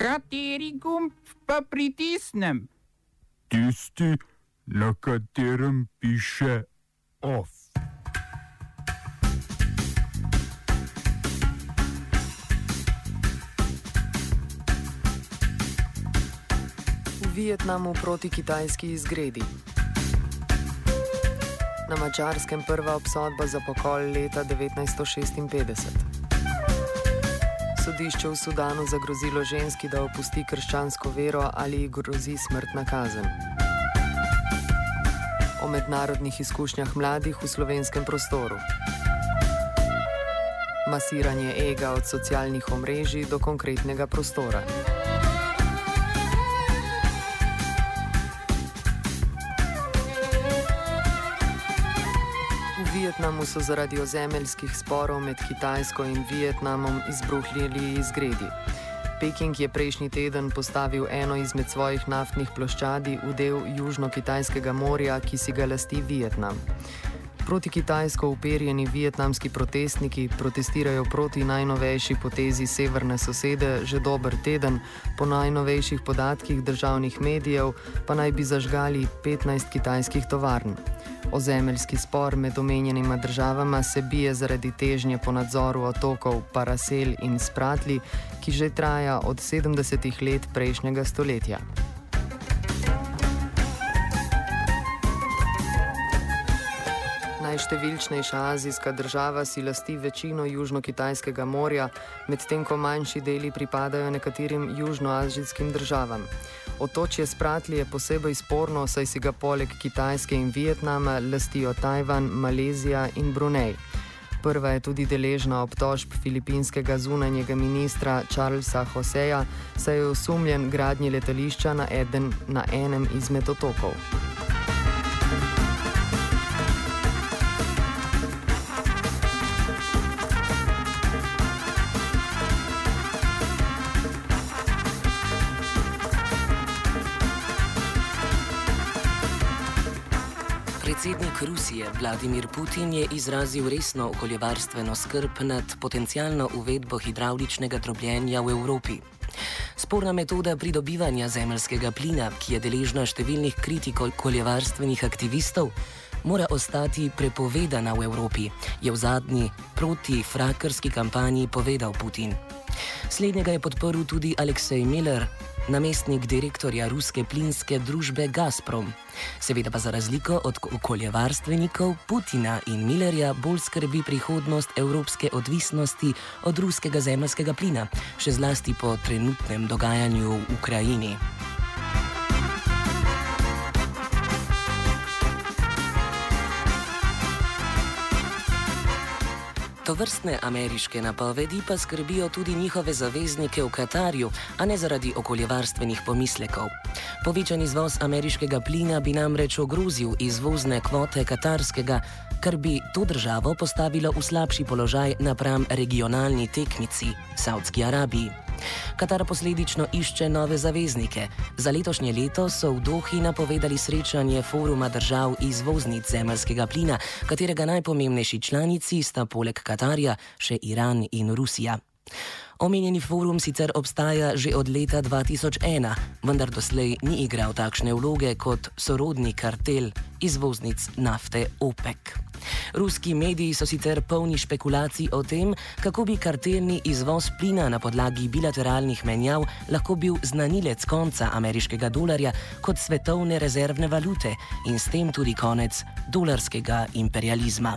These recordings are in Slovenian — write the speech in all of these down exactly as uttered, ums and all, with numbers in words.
Kateri gumb pa pritisnem? Tisti, na katerem piše OF. V Vietnamu proti kitajski izgredi. Na Madžarskem prva obsodba za pokol leta devetnajststo šestinpetdeset. Sodišče v Sudanu zagrozilo ženski, da opusti krščansko vero ali ji grozi smrtna kazen. O mednarodnih izkušnjah mladih v slovenskem prostoru. Masiranje ega od socialnih omrežij do konkretnega prostora. V Vietnamu so zaradi ozemeljskih sporov med Kitajsko in Vietnamom izbruhnili izgredi. Peking je prejšnji teden postavil eno izmed svojih naftnih ploščadi v del Južno-Kitajskega morja, ki si ga lasti Vietnam. Proti kitajsko uperjeni vietnamski protestniki protestirajo proti najnovejši potezi severne sosede že dober teden, po najnovejših podatkih državnih medijev pa naj bi zažgali petnajst kitajskih tovarn. Ozemeljski spor med omenjenima državama se bije zaradi težnje po nadzoru otokov Paracel in Spratly, ki že traja od sedemdesetih let prejšnjega stoletja. Najštevilčnejša azijska država si lasti večino Južno-Kitajskega morja, medtem ko manjši deli pripadajo nekaterim južnoazijskim državam. Otočje Spratly je posebej sporno, saj si ga poleg Kitajske in Vietnama lastijo Tajvan, Malezija in Brunei. Prva je tudi deležna obtožb filipinskega zunanjega ministra Charlesa Joseja, saj je osumljen gradnje letališča na, eden, na enem izmed otokov. Predsednik Rusije Vladimir Putin je izrazil resno okoljevarstveno skrb nad potencialno uvedbo hidravličnega drobljenja v Evropi. Sporna metoda pridobivanja zemeljskega plina, ki je deležna številnih kritik okoljevarstvenih aktivistov, mora ostati prepovedana v Evropi, je v zadnji protifrakarski kampanji povedal Putin. Slednjega je podprl tudi Aleksej Miller, namestnik direktorja ruske plinske družbe Gazprom. Seveda pa za razliko od okoljevarstvenikov Putina in Millerja bolj skrbi prihodnost evropske odvisnosti od ruskega zemeljskega plina, še zlasti po trenutnem dogajanju v Ukrajini. Tovrstne ameriške napovedi pa skrbijo tudi njihove zaveznike v Katarju, a ne zaradi okoljevarstvenih pomislekov. Povečan izvoz ameriškega plina bi namreč ogrozil izvozne kvote katarskega, kar bi to državo postavilo v slabši položaj napram regionalni tekmici, Saudski Arabiji. Katar posledično išče nove zaveznike. Za letošnje leto so v Dohi napovedali srečanje foruma držav izvoznic zemeljskega plina, katerega najpomembnejši članici sta poleg Katarja še Iran in Rusija. Omenjeni forum sicer obstaja že od leta dva tisoč ena, vendar doslej ni igral takšne vloge kot sorodni kartel izvoznic nafte OPEC. Ruski mediji so sicer polni špekulacij o tem, kako bi kartelni izvoz plina na podlagi bilateralnih menjav lahko bil znanilec konca ameriškega dolarja kot svetovne rezervne valute in s tem tudi konec dolarskega imperializma.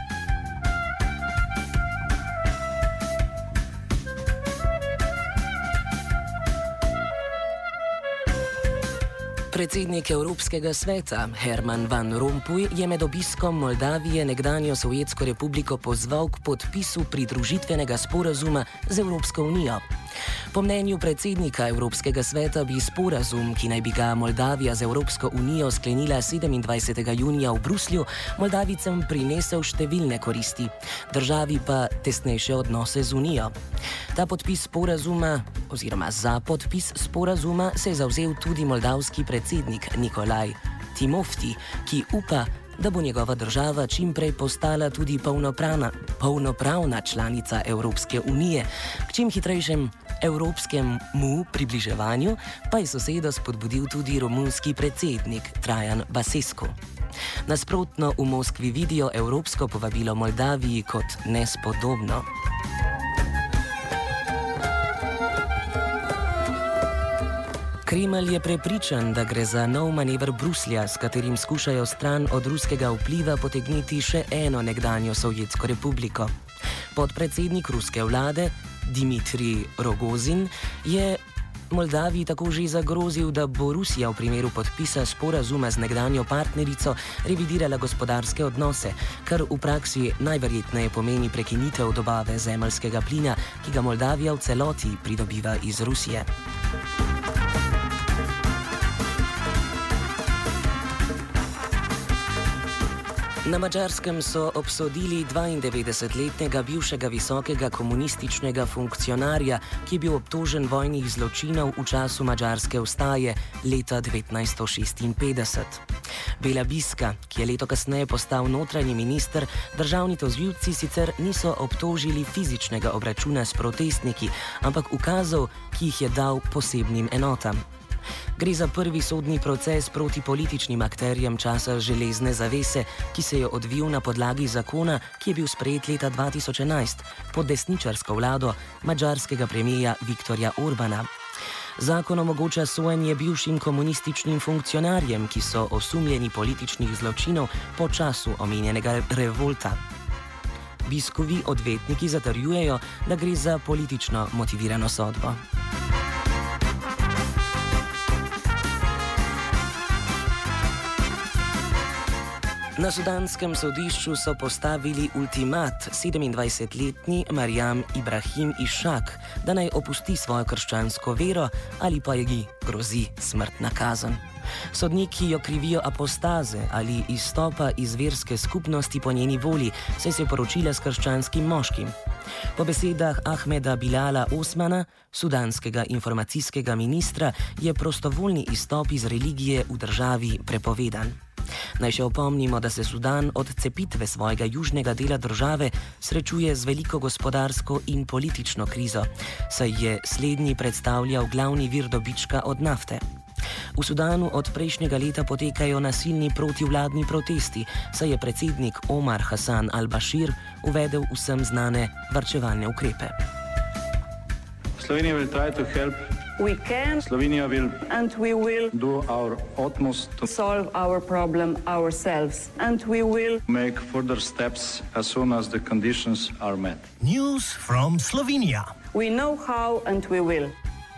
Predsednik Evropskega sveta Herman Van Rompuy je med obiskom Moldavije nekdanjo Sovjetsko republiko pozval k podpisu pridružitvenega sporazuma z Evropsko unijo. Po mnenju predsednika Evropskega sveta bi sporazum, ki naj bi ga Moldavija z Evropsko unijo sklenila sedemindvajsetega junija v Bruslju, Moldavicam prinesel številne koristi, državi pa tesnejše odnose z unijo. Ta podpis sporazuma, oziroma za podpis sporazuma, se je zavzel tudi moldavski predsednik Nikolaj Timofti, ki upa, da bo njegova država čimprej postala tudi polnopravna, polnopravna članica Evropske unije. K čim hitrejšem Evropskemu približevanju pa je sosedo spodbudil tudi romunski predsednik Trajan Basescu. Nasprotno v Moskvi vidijo evropsko povabilo Moldaviji kot nespodobno. Kremelj je prepričan, da gre za nov manever Bruslja, s katerim skušajo stran od ruskega vpliva potegniti še eno nekdanjo Sovjetsko republiko. Podpredsednik ruske vlade Dmitrij Rogozin je Moldaviji tako že zagrozil, da bo Rusija v primeru podpisa sporazuma z nekdanjo partnerico revidirala gospodarske odnose, kar v praksi najverjetneje pomeni prekinitev dobave zemeljskega plina, ki ga Moldavija v celoti pridobiva iz Rusije. Na Madžarskem so obsodili dvaindevetdesetletnega bivšega visokega komunističnega funkcionarja, ki je bil obtožen vojnih zločinov v času madžarske vstaje leta devetnajststo šestinpetdeset. Bela Biska, ki je leto kasneje postal notranji minister, državni tožilci sicer niso obtožili fizičnega obračuna s protestniki, ampak ukazov, ki jih je dal posebnim enotam. Gre za prvi sodni proces proti političnim akterjem časa železne zavese, ki se je odvil na podlagi zakona, ki je bil sprejet leta dva tisoč enajst pod desničarsko vlado madžarskega premierja Viktorja Orbana. Zakon omogoča sojenje bivšim komunističnim funkcionarjem, ki so osumljeni političnih zločinov po času omenjenega revolta. Biskovi odvetniki zatrjujejo, da gre za politično motivirano sodbo. Na sudanskem sodišču so postavili ultimat sedemindvajsetletni Marjam Ibrahim Išak, da naj opusti svojo krščansko vero ali pa ji grozi smrtna kazen. Sodniki jo krivijo apostaze ali izstopa iz verske skupnosti po njeni volji, saj se je poročila s krščanskim moškim. Po besedah Ahmeda Bilala Osmana, sudanskega informacijskega ministra, je prostovoljni izstop iz religije v državi prepovedan. Naj še opomnimo, da se Sudan od cepitve svojega južnega dela države srečuje z veliko gospodarsko in politično krizo, saj je slednji predstavljal glavni vir dobička od nafte. V Sudanu od prejšnjega leta potekajo nasilni protivladni protesti, saj je predsednik Omar Hassan al-Bashir uvedel vsem znane varčevalne ukrepe. Slovenija will try to help. We can. Slovenija will. And we will. Do our utmost to solve our problem ourselves. And we will. Make further steps as soon as the conditions are met. News from Slovenia. We know how and we will.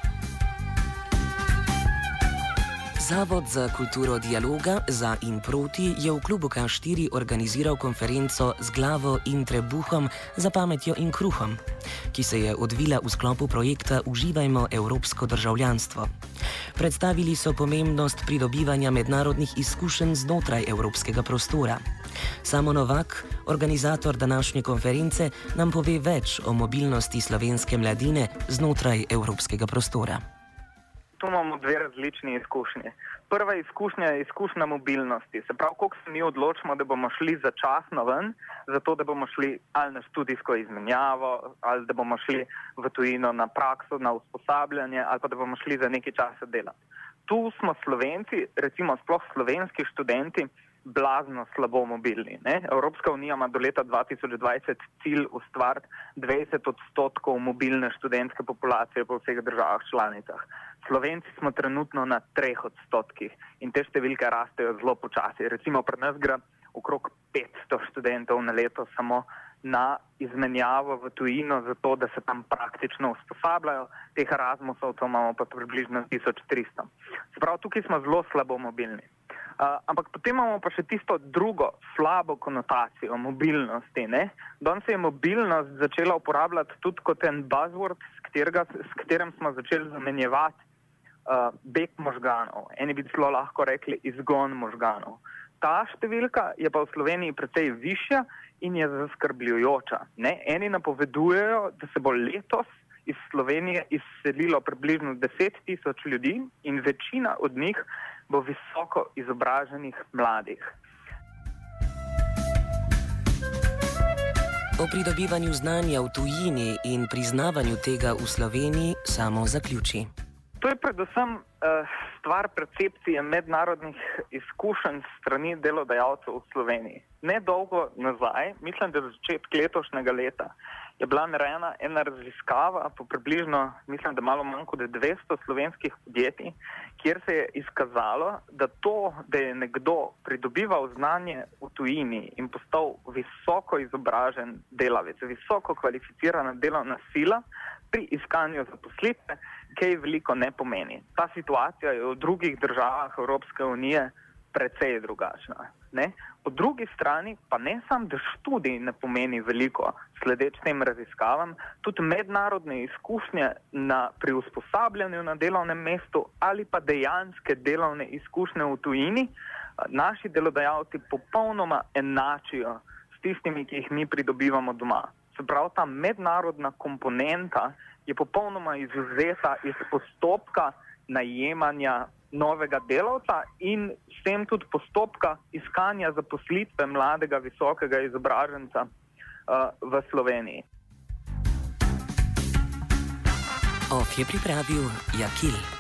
Zavod za kulturo dialoga za in proti je v klubu K štiri organiziral konferenco Z glavo in trebuhom za pametjo in kruhom, ki se je odvila v sklopu projekta Uživajmo evropsko državljanstvo. Predstavili so pomembnost pridobivanja mednarodnih izkušenj znotraj evropskega prostora. Samo Novak, organizator današnje konference, nam pove več o mobilnosti slovenske mladine znotraj evropskega prostora. Tu imamo dve različni izkušnji. Prva izkušnja je izkušnja mobilnosti. Se pravi, koliko se mi odločimo, da bomo šli začasno ven, zato da bomo šli ali na študijsko izmenjavo, ali da bomo šli v tujino na prakso, na usposabljanje, ali pa da bomo šli za nekaj časa delati. Tu smo Slovenci, recimo sploh slovenski študenti, blazno slabo mobilni. Ne? Evropska unija ima do leta dva tisoč dvajset cilj ustvariti dvajset odstotkov mobilne študentske populacije po vseh državah članicah. Slovenci smo trenutno na treh odstotkih in te številke rastejo zelo počasi. Recimo pri nas gre okrog petsto študentov na leto samo na izmenjavo v tujino, zato da se tam praktično usposabljajo. Teh Erasmusovcev imamo pa približno tisoč tristo. Se pravi, tukaj smo zelo slabo mobilni. Uh, ampak potem imamo pa še tisto drugo slabo konotacijo mobilnosti. Ne? Danes se je mobilnost začela uporabljati tudi kot en buzzword, s, katerega, s katerim smo začeli zamenjevati uh, beg možganov. Eni bi celo lahko rekli izgon možganov. Ta številka je pa v Sloveniji precej višja in je zaskrbljujoča. Ne? Eni napovedujejo, da se bo letos iz Slovenije izselilo približno deset tisoč ljudi in večina od njih bo visoko izobraženih mladih. O pridobivanju znanja v tujini in priznavanju tega v Sloveniji samo zaključi. To je predvsem uh, stvar percepcije mednarodnih izkušenj strani delodajalcev v Sloveniji. Nedolgo nazaj, mislim, da začetek letošnjega leta, je bila narejena ena raziskava po približno, mislim, da malo manj kot dvesto slovenskih podjetij, kjer se je izkazalo, da to, da je nekdo pridobival znanje v tujini in postal visoko izobražen delavec, visoko kvalificirana delovna sila pri iskanju zaposlitve, kaj veliko ne pomeni. Ta situacija je v drugih državah Evropske unije precej drugačna. Ne? Po drugi strani pa ne samo, da študij ne pomeni veliko, sledeč tem raziskavam, tudi mednarodne izkušnje na, pri usposabljanju na delovnem mestu ali pa dejanske delovne izkušnje v tujini, naši delodajalci popolnoma enačijo s tistimi, ki jih mi pridobivamo doma. Se pravi, ta mednarodna komponenta je popolnoma izvzeta iz postopka najemanja novega delavca in s tem tudi postopka iskanja zaposlitve mladega, visokega izobraženca uh, v Sloveniji. Of je pripravil Jakil.